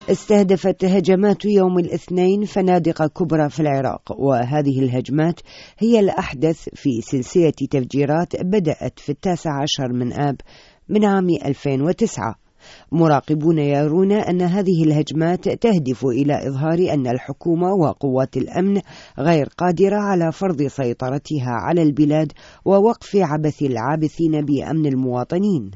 استهدفت هجمات يوم الاثنين فنادق كبرى في العراق، وهذه الهجمات هي الأحدث في سلسلة تفجيرات بدأت في 19 من آب من عام 2009. مراقبون يرون أن هذه الهجمات تهدف إلى إظهار أن الحكومة وقوات الأمن غير قادرة على فرض سيطرتها على البلاد ووقف عبث العابثين بأمن المواطنين.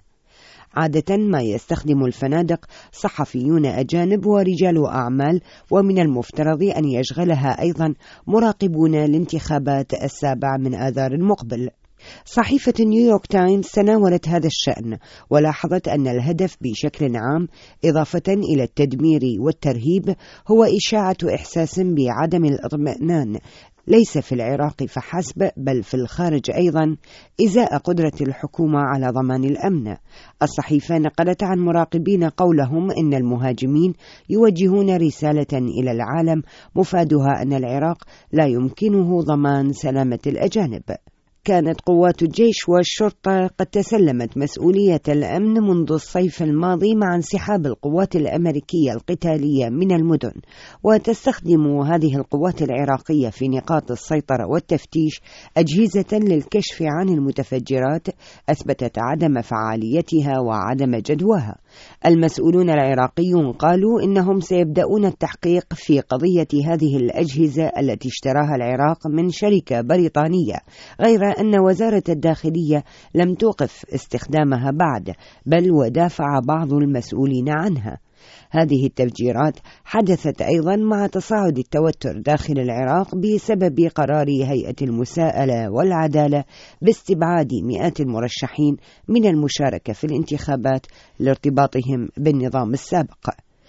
عادة ما يستخدم الفنادق صحفيون أجانب ورجال أعمال، ومن المفترض أن يشغلها أيضا مراقبون الانتخابات 7 من آذار المقبل. صحيفة نيويورك تايمز تناولت هذا الشأن ولاحظت أن الهدف بشكل عام إضافة إلى التدمير والترهيب هو إشاعة إحساس بعدم الاطمئنان ليس في العراق فحسب بل في الخارج أيضا إزاء قدرة الحكومة على ضمان الأمن. الصحيفة نقلت عن مراقبين قولهم إن المهاجمين يوجهون رسالة إلى العالم مفادها أن العراق لا يمكنه ضمان سلامة الأجانب. كانت قوات الجيش والشرطة قد تسلمت مسؤولية الأمن منذ الصيف الماضي مع انسحاب القوات الأمريكية القتالية من المدن، وتستخدم هذه القوات العراقية في نقاط السيطرة والتفتيش أجهزة للكشف عن المتفجرات أثبتت عدم فعاليتها وعدم جدواها. المسؤولون العراقيون قالوا إنهم سيبدأون التحقيق في قضية هذه الأجهزة التي اشتراها العراق من شركة بريطانية، غير أن وزارة الداخلية لم توقف استخدامها بعد، بل ودافع بعض المسؤولين عنها. هذه التفجيرات حدثت أيضا مع تصاعد التوتر داخل العراق بسبب قرار هيئة المساءلة والعدالة باستبعاد مئات المرشحين من المشاركة في الانتخابات لارتباطهم بالنظام السابق.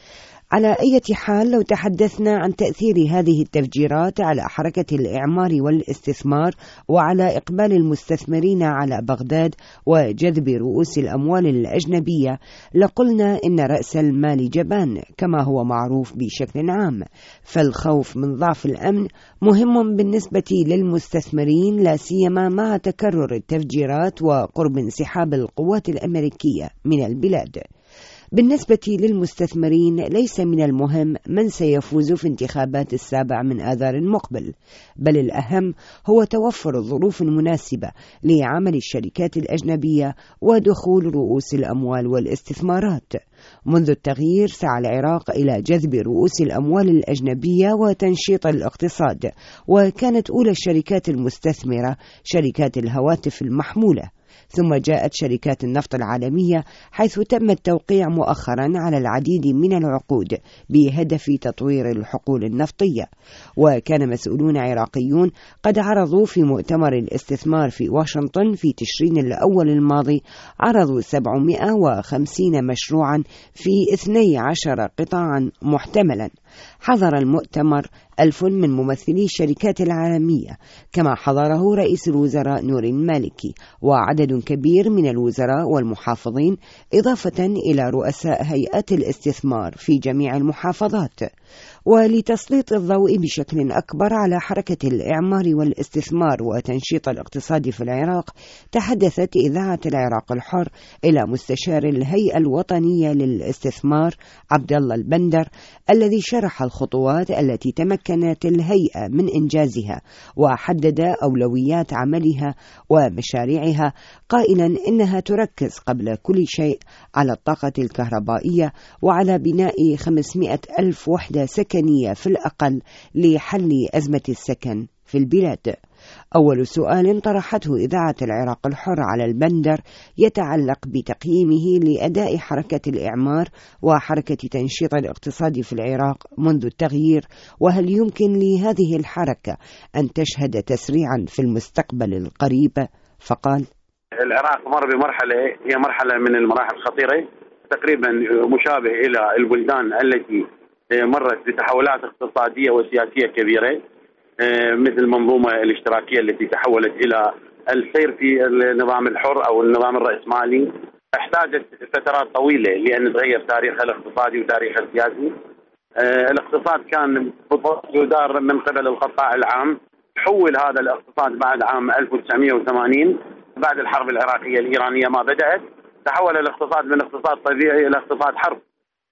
على أي حال، لو تحدثنا عن تأثير هذه التفجيرات على حركة الإعمار والاستثمار وعلى إقبال المستثمرين على بغداد وجذب رؤوس الأموال الأجنبية، لقلنا إن رأس المال جبان كما هو معروف بشكل عام، فالخوف من ضعف الأمن مهم بالنسبة للمستثمرين، لا سيما مع تكرر التفجيرات وقرب انسحاب القوات الأمريكية من البلاد. بالنسبة للمستثمرين ليس من المهم من سيفوز في انتخابات 7 من آذار المقبل، بل الأهم هو توفر الظروف المناسبة لعمل الشركات الأجنبية ودخول رؤوس الأموال والاستثمارات. منذ التغيير سعى العراق إلى جذب رؤوس الأموال الأجنبية وتنشيط الاقتصاد، وكانت أولى الشركات المستثمرة شركات الهواتف المحمولة، ثم جاءت شركات النفط العالمية، حيث تم التوقيع مؤخرا على العديد من العقود بهدف تطوير الحقول النفطية. وكان مسؤولون عراقيون قد عرضوا في مؤتمر الاستثمار في واشنطن في تشرين الأول الماضي، عرضوا 750 مشروعا في 12 قطاعا محتملا. حضر المؤتمر 1000 من ممثلي الشركات العالمية، كما حضره رئيس الوزراء نور المالكي وعدد كبير من الوزراء والمحافظين، إضافة إلى رؤساء هيئات الاستثمار في جميع المحافظات. ولتسليط الضوء بشكل أكبر على حركة الإعمار والاستثمار وتنشيط الاقتصاد في العراق، تحدثت إذاعة العراق الحر إلى مستشار الهيئة الوطنية للاستثمار عبد الله البندر، الذي شرح الخطوات التي تمكنت الهيئة من إنجازها وحدد أولويات عملها ومشاريعها، قائلا إنها تركز قبل كل شيء على الطاقة الكهربائية وعلى بناء 500 ألف وحدة سكنية في الأقل لحل أزمة السكن في البلاد. أول سؤال طرحته إذاعة العراق الحر على البندر يتعلق بتقييمه لأداء حركة الإعمار وحركة تنشيط الاقتصاد في العراق منذ التغيير، وهل يمكن لهذه الحركة أن تشهد تسريعا في المستقبل القريب؟ فقال: العراق مر بمرحلة هي مرحلة من المراحل الخطيرة تقريبا مشابه إلى البلدان التي مرت بتحولات اقتصادية وسياسية كبيرة، مثل المنظومة الاشتراكية التي تحولت إلى السير في النظام الحر أو النظام الرأسمالي. احتاجت فترات طويلة لأن تغير تاريخها الاقتصادي وتاريخها السياسي. الاقتصاد كان يدار من قبل القطاع العام، حول هذا الاقتصاد بعد عام 1980 بعد الحرب العراقية الإيرانية ما بدأت، تحول الاقتصاد من اقتصاد طبيعي إلى اقتصاد حرب.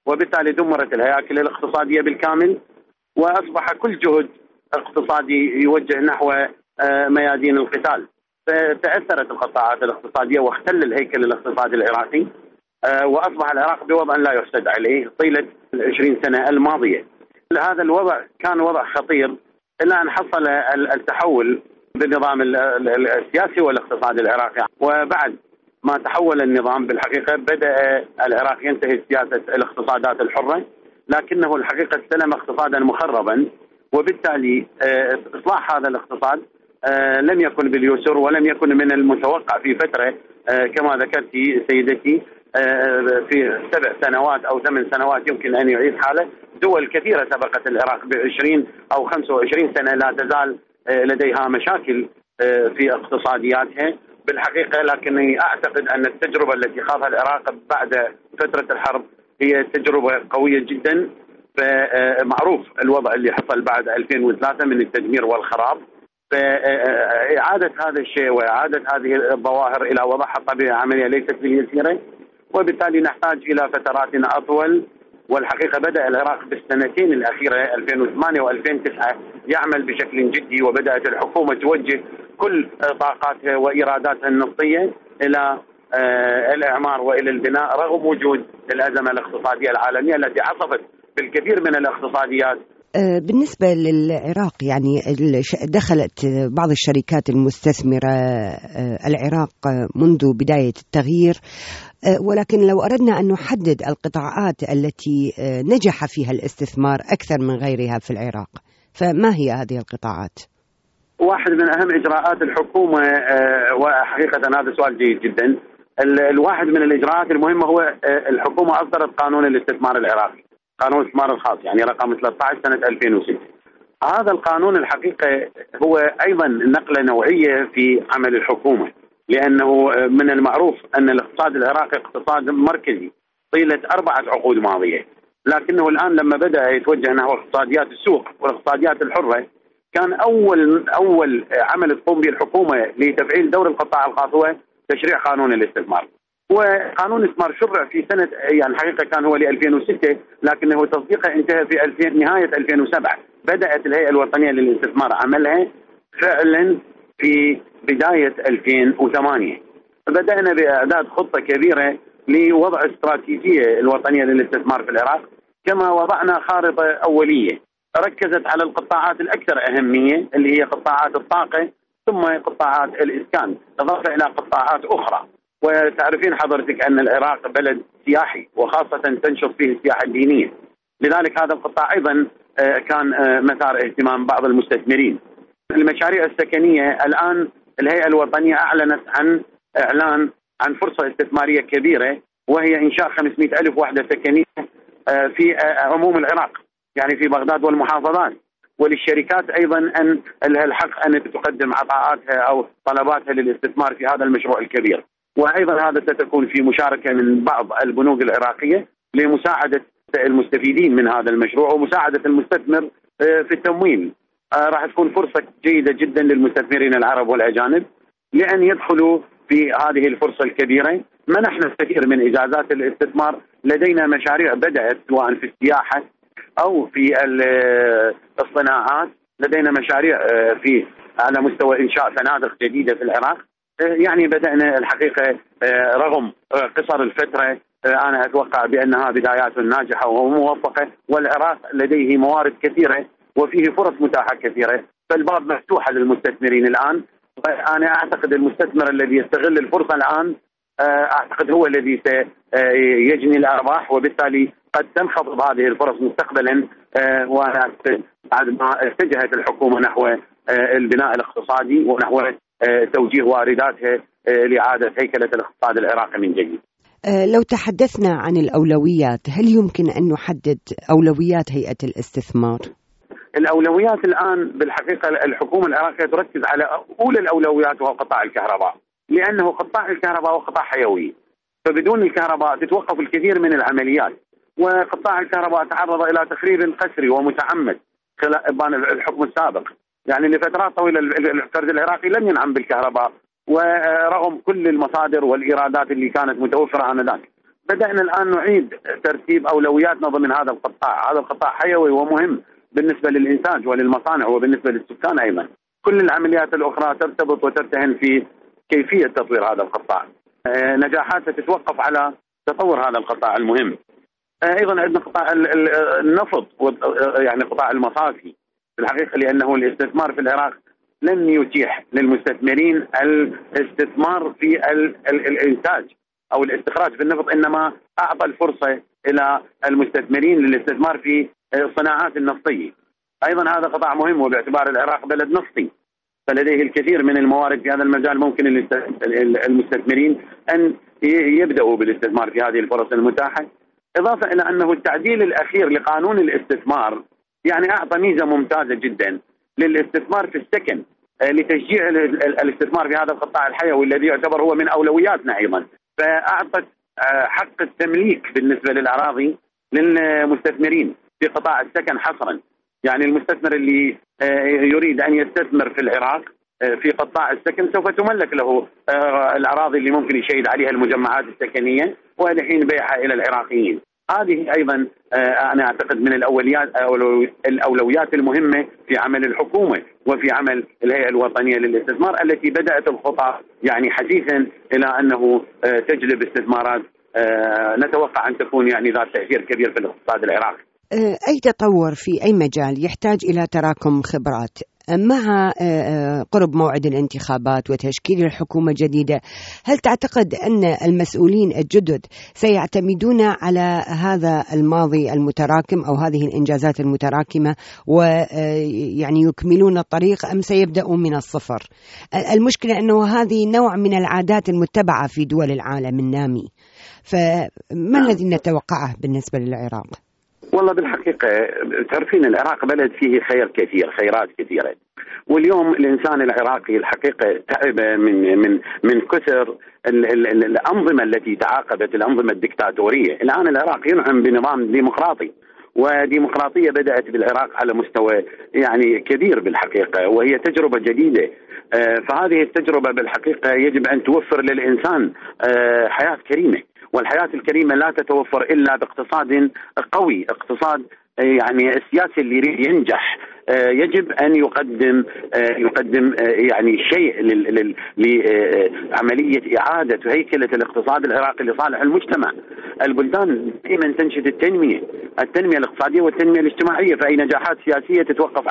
وبالتالي دمرت الهياكل الاقتصادية بالكامل، وأصبح كل جهد اقتصادي يوجه نحو ميادين القتال. فتأثرت القطاعات الاقتصادية واختل الهيكل الاقتصادي العراقي، وأصبح العراق بوضع لا يحسد عليه طيلة 20 سنة الماضية. هذا الوضع كان وضع خطير إلى أن حصل التحول بالنظام السياسي والاقتصادي العراقي. وبعد ما تحول النظام بالحقيقة بدأ العراق ينتهي سياسة الاقتصادات الحرة، لكنه الحقيقة استلم اقتصادا مخربا، وبالتالي إصلاح هذا الاقتصاد لم يكن باليسر، ولم يكن من المتوقع في فترة كما ذكرت سيدتي في 7 سنوات أو 8 سنوات يمكن أن يعيد حاله. دول كثيرة سبقت العراق ب20 أو 25 سنة لا تزال لديها مشاكل في اقتصادياتها بالحقيقة، لكنني أعتقد أن التجربة التي خاضها العراق بعد فترة الحرب هي تجربة قوية جدا. فمعروف الوضع اللي حصل بعد 2003 من التدمير والخراب، فإعادة هذا الشيء وإعادة هذه الظواهر إلى وضعها الطبيعي عملية ليست باليسيرة، وبالتالي نحتاج إلى فترات أطول. والحقيقة بدأ العراق بالسنتين الأخيرة 2008 و2009 يعمل بشكل جدي، وبدأت الحكومة توجه كل طاقاتها وإيراداتها النفطية إلى الإعمار وإلى البناء، رغم وجود الأزمة الاقتصادية العالمية التي عصفت بالكثير من الاقتصاديات. بالنسبة للعراق يعني دخلت بعض الشركات المستثمرة العراق منذ بداية التغيير، ولكن لو أردنا أن نحدد القطاعات التي نجح فيها الاستثمار أكثر من غيرها في العراق، فما هي هذه القطاعات؟ واحد من أهم إجراءات الحكومة، وحقيقة هذا سؤال جيد جدا، الواحد من الإجراءات المهمة هو الحكومة أصدرت قانون الاستثمار العراقي، قانون الاستثمار الخاص يعني رقم 13 سنة 2006. هذا القانون الحقيقة هو أيضا نقلة نوعية في عمل الحكومة، لأنه من المعروف أن الاقتصاد العراقي اقتصاد مركزي طيلة 4 عقود ماضية، لكنه الآن لما بدأ يتوجه نحو اقتصاديات السوق والاقتصاديات الحرة، كان أول عمل تقوم به الحكومة لتفعيل دور القطاع الخاص هو تشريع قانون الاستثمار. وقانون الاستثمار شرع في سنة يعني حقيقة كان هو ل 2006، لكنه تصديقه انتهى في نهاية 2007. بدأت الهيئة الوطنية للاستثمار عملها فعلا في بداية 2008. بدأنا بإعداد خطة كبيرة لوضع استراتيجية الوطنية للاستثمار في العراق، كما وضعنا خارطة أولية ركزت على القطاعات الأكثر أهمية اللي هي قطاعات الطاقة ثم قطاعات الإسكان، إضافة إلى قطاعات أخرى. وتعرفين حضرتك أن العراق بلد سياحي، وخاصة تنشط فيه السياحة الدينية، لذلك هذا القطاع أيضا كان مثار اهتمام بعض المستثمرين. المشاريع السكنية الآن الهيئة الوطنية أعلنت إعلان عن فرصة استثمارية كبيرة، وهي إنشاء 500,000 وحدة سكنية في عموم العراق، يعني في بغداد والمحافظات. وللشركات أيضا أن لها الحق أن تقدم عطاءاتها أو طلباتها للاستثمار في هذا المشروع الكبير. وأيضا هذا ستكون في مشاركة من بعض البنوك العراقية لمساعدة المستفيدين من هذا المشروع ومساعدة المستثمر في التمويل. راح تكون فرصة جيدة جدا للمستثمرين العرب والأجانب لأن يدخلوا في هذه الفرصة الكبيرة. منحنا الكثير من إجازات الاستثمار، لدينا مشاريع بدأت سواء في السياحة أو في الصناعات، لدينا مشاريع في على مستوى إنشاء فنادق جديدة في العراق. يعني بدأنا الحقيقة رغم قصر الفترة، أنا أتوقع بأنها بدايات ناجحة وموفقة، والعراق لديه موارد كثيرة وفيه فرص متاحة كثيرة، فالباب مفتوحة للمستثمرين الآن. أنا أعتقد المستثمر الذي يستغل الفرصة الآن أعتقد هو الذي سيجني الأرباح، وبالتالي قد تنخفض هذه الفرص مستقبلا. وأنا بعد ما اتجهت الحكومة نحو البناء الاقتصادي ونحو توجيه وارداتها لإعادة هيكلة الاقتصاد العراقي من جديد. لو تحدثنا عن الأولويات، هل يمكن أن نحدد أولويات هيئة الاستثمار؟ الأولويات الآن بالحقيقة الحكومة العراقية تركز على أولى الأولويات وهو قطاع الكهرباء، لأنه قطاع الكهرباء هو قطاع حيوي، فبدون الكهرباء تتوقف الكثير من العمليات. وقطاع الكهرباء تعرض إلى تخريب قسري ومتعمد خلال الحكم السابق، يعني لفترات طويلة الفرد العراقي لم ينعم بالكهرباء ورغم كل المصادر والإيرادات اللي كانت متوفرة آنذاك. بدأنا الآن نعيد ترتيب أولوياتنا ضمن هذا القطاع. هذا القطاع حيوي ومهم بالنسبة للإنتاج وللمصانع وبالنسبة للسكان أيضا. كل العمليات الأخرى ترتبط وترتهن في كيفية تطوير هذا القطاع. نجاحاتها تتوقف على تطور هذا القطاع المهم. أيضا عندنا قطاع النفط، يعني قطاع المصافي في الحقيقة، لأنه الاستثمار في العراق لم يتيح للمستثمرين الاستثمار في الإنتاج أو الاستخراج في النفط، إنما أعطى الفرصة إلى المستثمرين للاستثمار في الصناعات النفطية. أيضا هذا قطاع مهم، وباعتبار العراق بلد نفطي فلديه الكثير من الموارد في هذا المجال، ممكن المستثمرين أن يبدأوا بالاستثمار في هذه الفرص المتاحة. إضافة إلى أنه التعديل الأخير لقانون الاستثمار يعني أعطى ميزة ممتازة جدا للاستثمار في السكن، لتشجيع الاستثمار في هذا القطاع الحيوي الذي يعتبر هو من أولوياتنا أيضا. فأعطت حق التمليك بالنسبة للأراضي للمستثمرين في قطاع السكن حصرا. يعني المستثمر اللي يريد أن يستثمر في العراق في قطاع السكن سوف تملك له الأراضي اللي ممكن يشيد عليها المجمعات السكنية ولحين بيعها إلى العراقيين. هذه أيضا أنا أعتقد من الأولويات المهمة في عمل الحكومة وفي عمل الهيئة الوطنية للاستثمار التي بدأت الخطى يعني حديثا إلى أنه تجلب استثمارات نتوقع أن تكون يعني ذات تأثير كبير في الاقتصاد العراقي. أي تطور في أي مجال يحتاج إلى تراكم خبرات. مع قرب موعد الانتخابات وتشكيل الحكومة الجديدة، هل تعتقد أن المسؤولين الجدد سيعتمدون على هذا الماضي المتراكم أو هذه الإنجازات المتراكمة ويعني يكملون الطريق، أم سيبدأوا من الصفر؟ المشكلة أنه هذه نوع من العادات المتبعة في دول العالم النامي، فما الذي نتوقعه بالنسبة للعراق؟ والله بالحقيقة تعرفين العراق بلد فيه خير كثير، خيرات كثيرة، واليوم الإنسان العراقي الحقيقة تعب من كثر الأنظمة التي تعاقبت، الأنظمة الدكتاتورية. الآن العراق ينعم بنظام ديمقراطي، وديمقراطية بدأت بالعراق على مستوى يعني كبير بالحقيقة، وهي تجربة جديدة. فهذه التجربة بالحقيقة يجب أن توفر للإنسان حياة كريمة، والحياة الكريمة لا تتوفر إلا باقتصاد قوي، اقتصاد يعني السياسي اللي يريد ينجح يجب أن يقدم يعني شيء لعملية إعادة هيكلة الاقتصاد العراقي لصالح المجتمع. البلدان دائما تنشد التنمية الاقتصادية والتنمية الاجتماعية، فأي نجاحات سياسية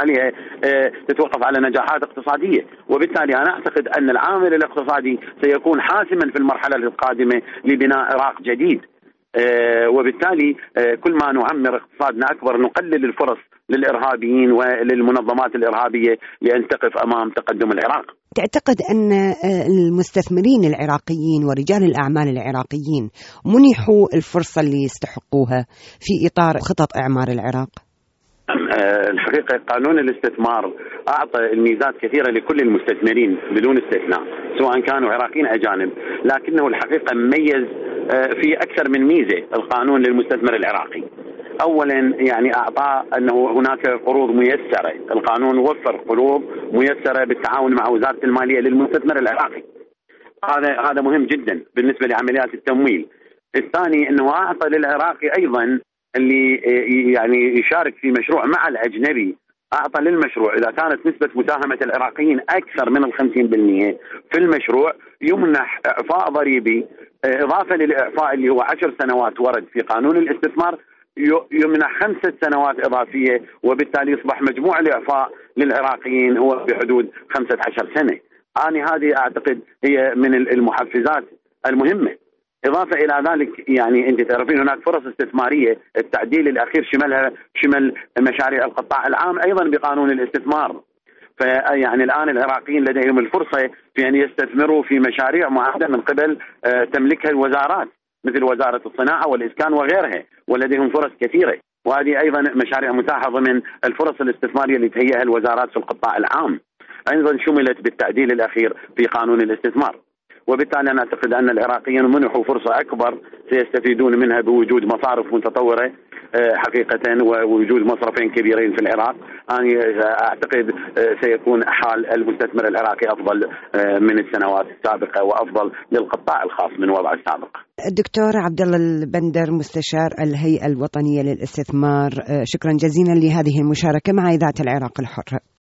تتوقف على نجاحات اقتصادية، وبالتالي أنا أعتقد أن العامل الاقتصادي سيكون حاسما في المرحلة القادمة لبناء عراق جديد. وبالتالي كل ما نعمر اقتصادنا أكبر نقلل الفرص للإرهابيين وللمنظمات الإرهابية لأن تقف أمام تقدم العراق. تعتقد أن المستثمرين العراقيين ورجال الأعمال العراقيين منحوا الفرصة اللي يستحقوها في إطار خطط إعمار العراق؟ الحقيقة قانون الاستثمار أعطى الميزات كثيرة لكل المستثمرين بدون استثناء، سواء كانوا عراقيين أجانب، لكنه الحقيقة ميز في أكثر من ميزة القانون للمستثمر العراقي. أولا يعني أعطى أنه هناك قروض ميسرة، القانون وفر قروض ميسرة بالتعاون مع وزارة المالية للمستثمر العراقي. هذا مهم جدا بالنسبة لعمليات التمويل. الثاني أنه أعطى للعراقي أيضا اللي يعني يشارك في مشروع مع الأجنبي، أعطى للمشروع إذا كانت نسبة مساهمة العراقيين أكثر من 50% في المشروع يمنح إعفاء ضريبي، إضافة للإعفاء اللي هو 10 سنوات ورد في قانون الاستثمار يمنح 5 سنوات إضافية، وبالتالي يصبح مجموع الإعفاء للعراقيين هو بحدود 15 سنة. هذه أعتقد هي من المحفزات المهمة. إضافة إلى ذلك يعني أنت تعرفين هناك فرص استثمارية، التعديل الأخير شمل مشاريع القطاع العام أيضا بقانون الاستثمار. فيعني الآن العراقيين لديهم الفرصة في أن يستثمروا في مشاريع معدة من قبل تملكها الوزارات مثل وزارة الصناعة والإسكان وغيرها، ولديهم فرص كثيرة، وهذه أيضا مشاريع متاحة ضمن الفرص الاستثمارية اللي تهيئها الوزارات في القطاع العام، أيضا شملت بالتعديل الأخير في قانون الاستثمار. وبالتالي أنا أعتقد أن العراقيين منحوا فرصة أكبر سيستفيدون منها بوجود مصارف متطورة حقيقة ووجود مصرفين كبيرين في العراق، أنا أعتقد سيكون حال المستثمر العراقي أفضل من السنوات السابقة وأفضل للقطاع الخاص من وضع السابق. الدكتور عبد الله البندر مستشار الهيئة الوطنية للاستثمار، شكرا جزيلا لهذه المشاركة مع إذاعة العراق الحر.